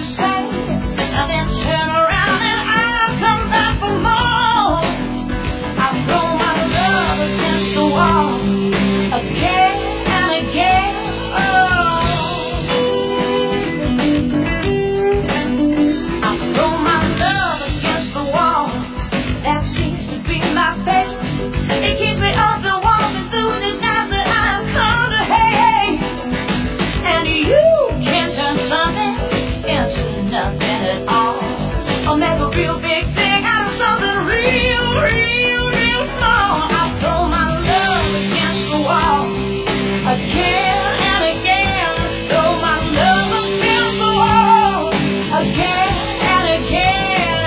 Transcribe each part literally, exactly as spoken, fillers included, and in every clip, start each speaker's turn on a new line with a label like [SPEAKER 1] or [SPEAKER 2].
[SPEAKER 1] say, and then turn around and I'll come back for more. I throw my love against the wall again and again. Oh, I throw my love against the wall. That seems to be my fate. It keeps me up and walking through this night that I've come to hate. And you can turn something into nothing at all, or make a real big thing out of something real, real, real small. I throw my love against the wall again and again. Throw my love against the wall again and again.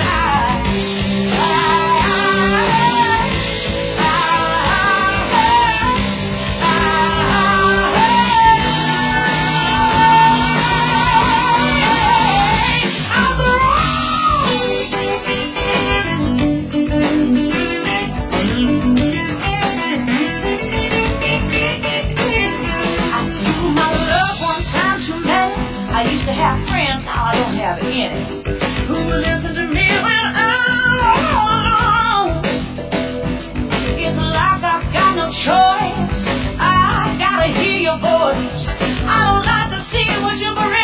[SPEAKER 1] Who will listen to me when I'm all alone? It's like I've got no choice. I gotta hear your voice. I don't like to see what you bring.